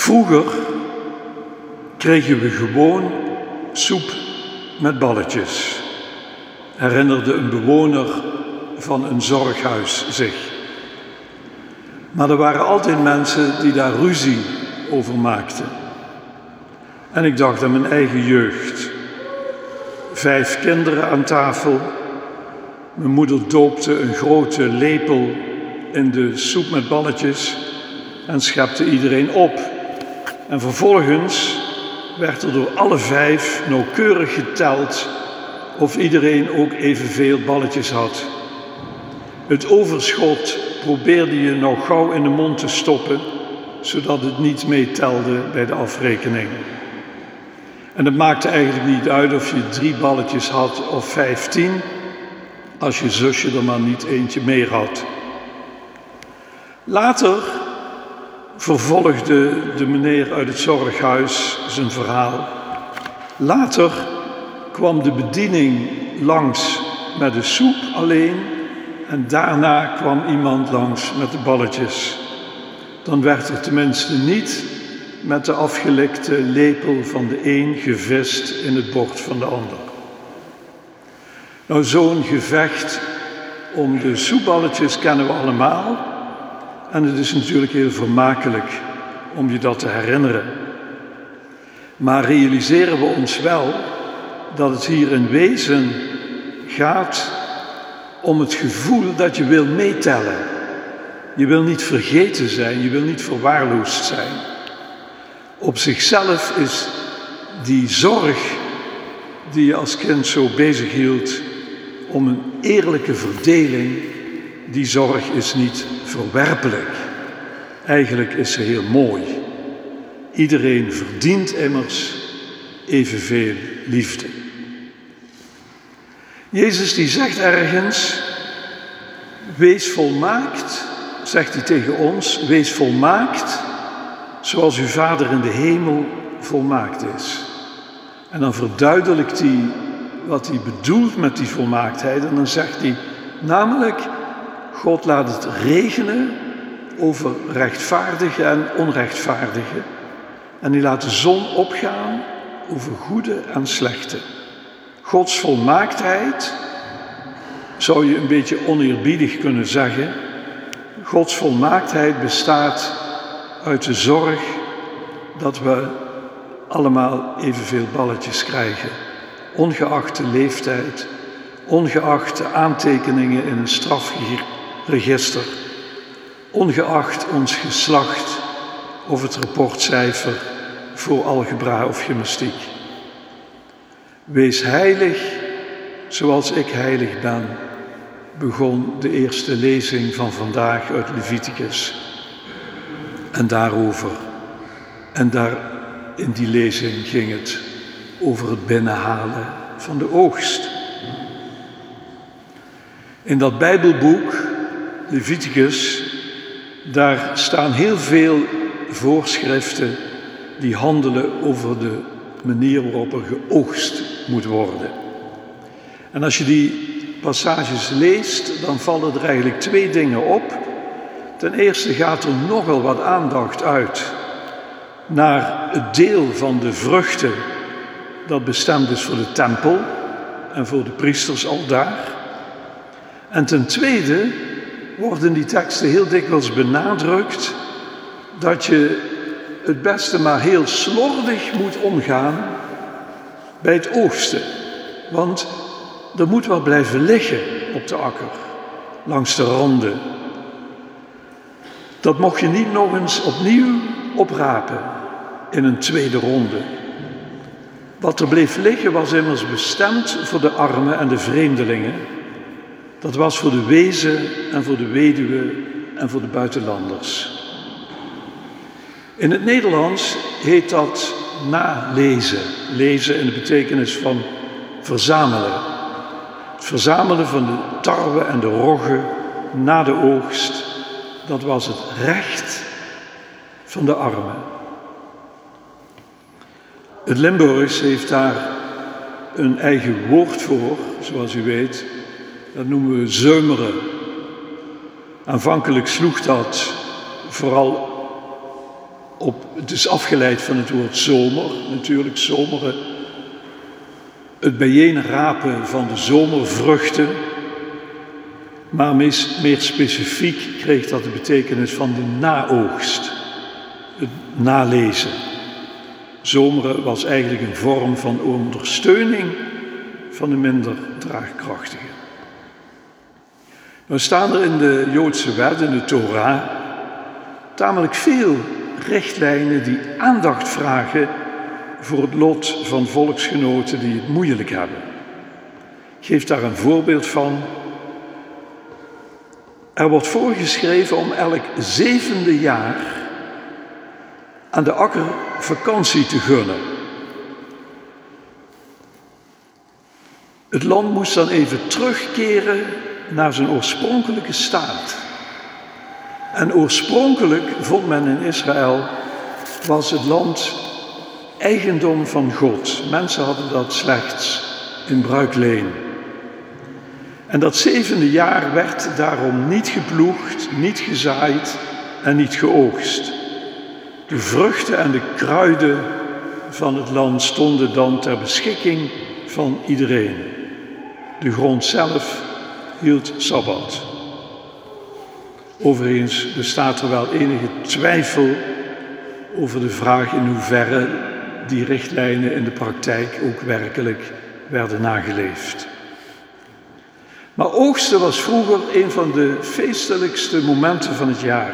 Vroeger kregen we gewoon soep met balletjes, herinnerde een bewoner van een zorghuis zich. Maar er waren altijd mensen die daar ruzie over maakten. En ik dacht aan mijn eigen jeugd. 5 kinderen aan tafel. Mijn moeder doopte een grote lepel in de soep met balletjes en schepte iedereen op. En vervolgens werd er door alle 5 nauwkeurig geteld of iedereen ook evenveel balletjes had. Het overschot probeerde je nog gauw in de mond te stoppen, zodat het niet meetelde bij de afrekening. En het maakte eigenlijk niet uit of je 3 balletjes had of 15, als je zusje er maar niet eentje meer had. Later vervolgde de meneer uit het zorghuis zijn verhaal. Later kwam de bediening langs met de soep alleen en daarna kwam iemand langs met de balletjes. Dan werd er tenminste niet met de afgelikte lepel van de een gevist in het bord van de ander. Nou, zo'n gevecht om de soepballetjes kennen we allemaal. En het is natuurlijk heel vermakelijk om je dat te herinneren. Maar realiseren we ons wel dat het hier in wezen gaat om het gevoel dat je wil meetellen. Je wil niet vergeten zijn, je wil niet verwaarloosd zijn. Op zichzelf is die zorg die je als kind zo bezig hield om een eerlijke verdeling, die zorg is niet verwerpelijk. Eigenlijk is ze heel mooi. Iedereen verdient immers evenveel liefde. Jezus die zegt ergens, wees volmaakt, zegt hij tegen ons, wees volmaakt zoals uw Vader in de hemel volmaakt is. En dan verduidelijkt hij wat hij bedoelt met die volmaaktheid en dan zegt hij namelijk, God laat het regenen over rechtvaardigen en onrechtvaardigen. En hij laat de zon opgaan over goede en slechte. Gods volmaaktheid, zou je een beetje oneerbiedig kunnen zeggen. Gods volmaaktheid bestaat uit de zorg dat we allemaal evenveel balletjes krijgen. Ongeacht de leeftijd, ongeacht de aantekeningen in een strafregister, ongeacht ons geslacht of het rapportcijfer voor algebra of gymnastiek. Wees heilig zoals ik heilig ben, begon de eerste lezing van vandaag uit Leviticus. En daarover, en daar in die lezing ging het over het binnenhalen van de oogst. In dat Bijbelboek, Leviticus, daar staan heel veel voorschriften die handelen over de manier waarop er geoogst moet worden. En als je die passages leest, dan vallen er eigenlijk 2 dingen op. Ten eerste gaat er nogal wat aandacht uit naar het deel van de vruchten dat bestemd is voor de tempel en voor de priesters aldaar. En ten tweede worden die teksten heel dikwijls benadrukt dat je het beste maar heel slordig moet omgaan bij het oogsten. Want er moet wat blijven liggen op de akker, langs de randen. Dat mocht je niet nog eens opnieuw oprapen in een tweede ronde. Wat er bleef liggen was immers bestemd voor de armen en de vreemdelingen. Dat was voor de wezen en voor de weduwe en voor de buitenlanders. In het Nederlands heet dat nalezen. Lezen in de betekenis van verzamelen. Het verzamelen van de tarwe en de rogge na de oogst, dat was het recht van de armen. Het Limburgs heeft daar een eigen woord voor, zoals u weet. Dat noemen we zeumeren. Aanvankelijk sloeg dat vooral het is afgeleid van het woord zomer, natuurlijk zomeren. Het bijeenrapen van de zomervruchten, maar meer specifiek kreeg dat de betekenis van de naoogst, het nalezen. Zomeren was eigenlijk een vorm van ondersteuning van de minder draagkrachtigen. Nou staan er in de Joodse wet, in de Torah, tamelijk veel richtlijnen die aandacht vragen voor het lot van volksgenoten die het moeilijk hebben. Ik geef daar een voorbeeld van. Er wordt voorgeschreven om elk 7e jaar aan de akker vakantie te gunnen. Het land moest dan even terugkeren naar zijn oorspronkelijke staat. En oorspronkelijk, vond men in Israël, was het land eigendom van God. Mensen hadden dat slechts in bruikleen. En dat 7e jaar werd daarom niet geploegd, niet gezaaid en niet geoogst. De vruchten en de kruiden van het land stonden dan ter beschikking van iedereen. De grond zelf hield sabbat. Overigens bestaat er wel enige twijfel over de vraag in hoeverre die richtlijnen in de praktijk ook werkelijk werden nageleefd. Maar oogsten was vroeger een van de feestelijkste momenten van het jaar.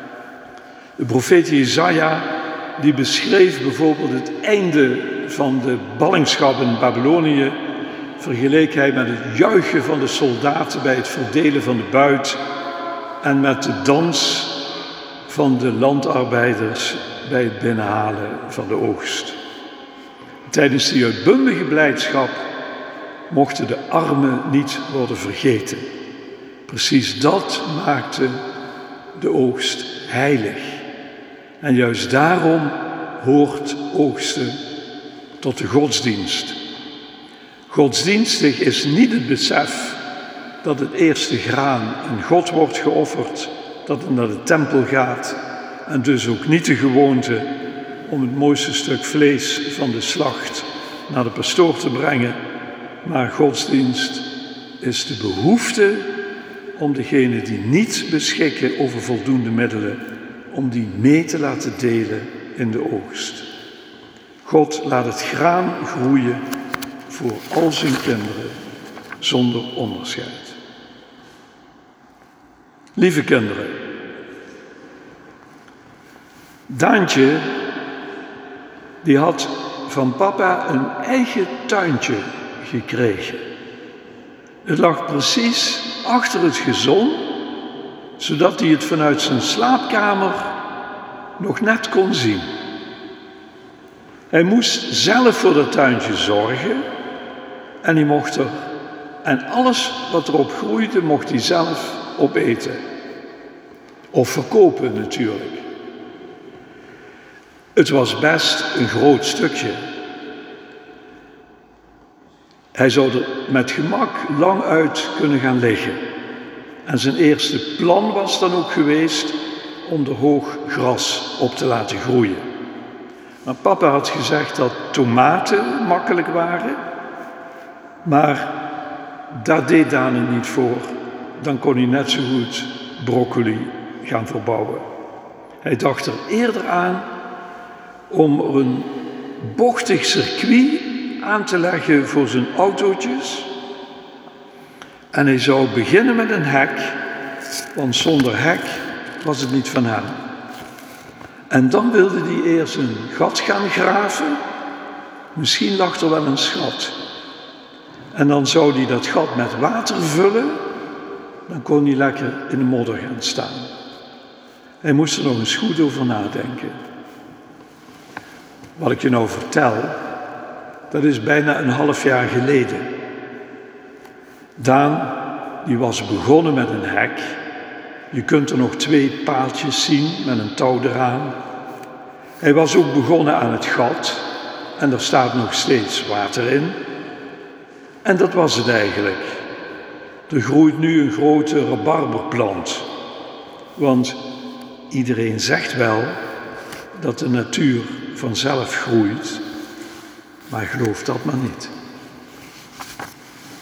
De profeet Jesaja die beschreef bijvoorbeeld het einde van de ballingschap in Babylonië, vergeleek hij met het juichen van de soldaten bij het verdelen van de buit en met de dans van de landarbeiders bij het binnenhalen van de oogst. Tijdens die uitbundige blijdschap mochten de armen niet worden vergeten. Precies dat maakte de oogst heilig. En juist daarom hoort oogsten tot de godsdienst. Godsdienstig is niet het besef dat het eerste graan aan God wordt geofferd, dat het naar de tempel gaat en dus ook niet de gewoonte om het mooiste stuk vlees van de slacht naar de pastoor te brengen, maar godsdienst is de behoefte om degenen die niet beschikken over voldoende middelen, om die mee te laten delen in de oogst. God laat het graan groeien voor al zijn kinderen, zonder onderscheid. Lieve kinderen, Daantje, die had van papa een eigen tuintje gekregen. Het lag precies achter het gezon, zodat hij het vanuit zijn slaapkamer nog net kon zien. Hij moest zelf voor dat tuintje zorgen en hij mocht er. En alles wat erop groeide, mocht hij zelf opeten. Of verkopen natuurlijk. Het was best een groot stukje. Hij zou er met gemak lang uit kunnen gaan liggen. En zijn eerste plan was dan ook geweest om er hoog gras op te laten groeien. Maar papa had gezegd dat tomaten makkelijk waren, maar daar deed Daan niet voor. Dan kon hij net zo goed broccoli gaan verbouwen. Hij dacht er eerder aan om er een bochtig circuit aan te leggen voor zijn autootjes. En hij zou beginnen met een hek, want zonder hek was het niet van hem. En dan wilde hij eerst een gat gaan graven. Misschien lag er wel een schat. En dan zou hij dat gat met water vullen. Dan kon hij lekker in de modder gaan staan. Hij moest er nog eens goed over nadenken. Wat ik je nou vertel, dat is bijna een half jaar geleden. Daan, die was begonnen met een hek. Je kunt er nog 2 paaltjes zien met een touw eraan. Hij was ook begonnen aan het gat en er staat nog steeds water in. En dat was het eigenlijk. Er groeit nu een grote rabarberplant. Want iedereen zegt wel, dat de natuur vanzelf groeit, maar geloof dat maar niet.